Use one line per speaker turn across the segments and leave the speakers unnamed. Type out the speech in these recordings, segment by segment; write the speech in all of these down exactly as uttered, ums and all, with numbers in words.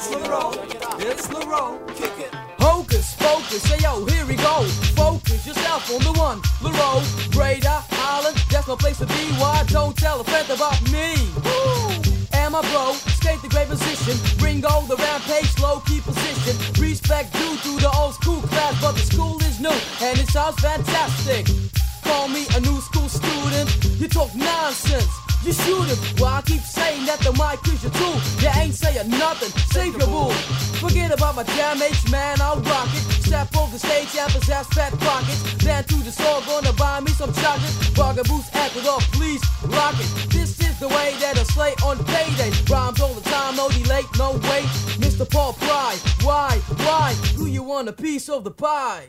It's LaRoe, it's LaRoe.
Kick it.
Hocus pocus, say yo, here we go. Focus yourself on the one. LaRoe, Breda, Holland, that's no place to be. Why don't tell a friend about me? Woo! And my bro, skate the great position. Ringo, the rampage, low key position. Respect due to the old school class, but the school is new and it sounds fantastic. Call me a new school student. You talk nonsense, you shoot it. Well, I keep saying that the mic is your tool. You ain't saying nothing, save your bull. Forget about my damage, man, I'll rock it. Step off the stage, yeah, possess fat pockets. Then to the store, gonna buy me some chocolate. Bugaboos, Ecuador, please rock it. This is the way that I slay on payday. Rhymes all the time, no delay, no wait. Mister Paul Pry, why, why? Do you want a piece of the pie?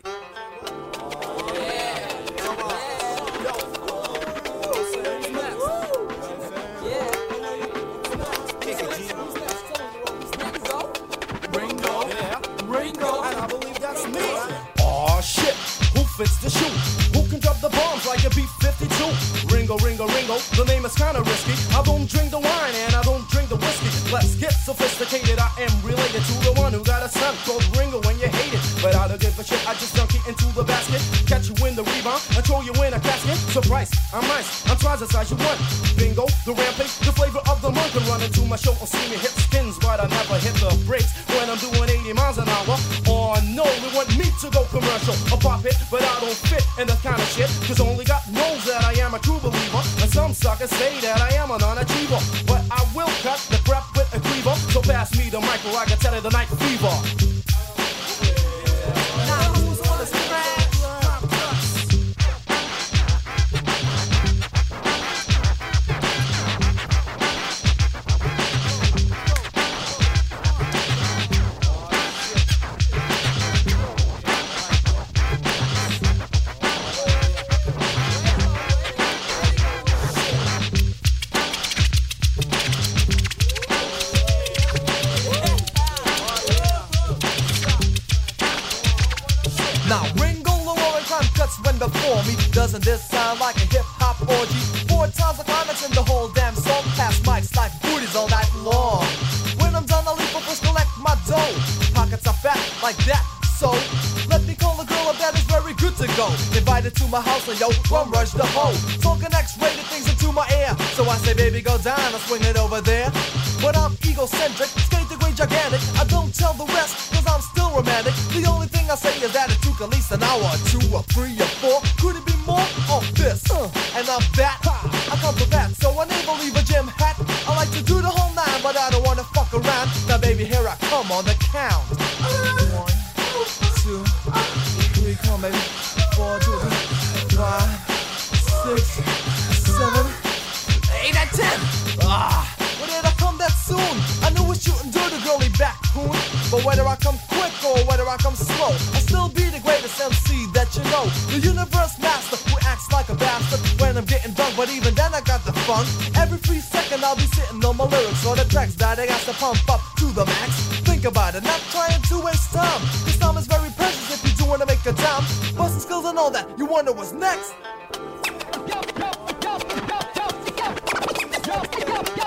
Yeah.
Aw shit, who fits the shoe? Who can drop the bombs like a B fifty-two? Ringo, Ringo, Ringo, the name is kinda risky. I don't drink the wine and I don't drink the whiskey. Let's get sophisticated, I am related to the one who got a son called Ringo when you hate it. But I don't give a shit, I just dunk it into the basket. Catch you in the rebound and throw you in a casket. Surprise, I'm nice, I'm twice the size you want. Bingo, the rampage, the flavor of the month. Can run into my show and see me hit skins, but I never hit the brakes when I'm doing eighty miles an hour. Oh no, they want me to go commercial or pop it, but I don't fit in that kind of shit. Cause only God knows that I am a true believer. And some suckers say that I am a non-achiever. But I will cut the crap with a cleaver. So pass me the mic or I can tell it the night fever.
Now who's on the scratch? Now Ringo, LaRoe, and Crime Cuts when before me. Doesn't this sound like a hip-hop orgy? Four times the climax in the whole damn song. Pass mics like booties all night long. When I'm done, I'll leave for first collect my dough. Pockets are fat like that, so let me call the girl up that is very good to go. Invited to my house and yo, rum rush the hoe. Talking X-rated things into my ear. So I say, baby, go down, I'll swing it over there. But I'm egocentric, skate the great gigantic. I don't tell the rest, cause I'm still romantic. The only thing I say is that it took at least an hour or two or three or four. Could it be more? On this, uh, and I'm that. I come for that, so I never leave a gym hat. I like to do the whole nine, but I don't wanna fuck around. Now baby, here I come on the count. One, two, three, come on baby. Four, two, five, six, seven, eight, and ten. Ah. Did I come that soon? I knew we shouldn't do the girly back coon. But whether I come quick or whether I come slow, I still be the greatest M C that you know. The universe master who acts like a bastard when I'm getting drunk, but even then I got the funk. Every free second I'll be sitting on my lyrics or the tracks that I got to pump up to the max. Think about it, not trying to waste time. This time is very precious if you do want to make a time. Busting skills and all that, you wonder what's next. Yo, yo, yo, yo, yo, yo, yo, yo, yo.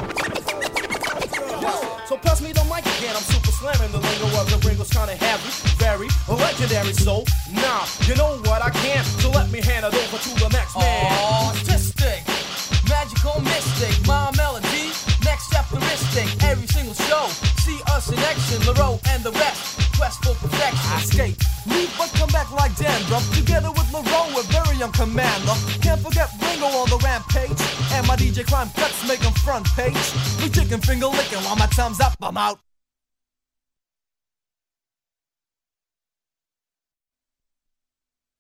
So pass me the mic again, I'm super slamming. The lingo of the Ringo's kinda heavy, very legendary. So now you know what I can. So let me hand it over to the next man.
Artistic, magical mystic, my melody, next chapteristic. Every single show, see us in action. LaRoe and the rest, quest for perfection. I skate, leave but come back like dandruff. Together with LaRoe, a very young commander. Can't forget Ringo on the rampage. And my D J Crime Cuts make 'em front page. We chicken finger licking while my time's up, I'm out.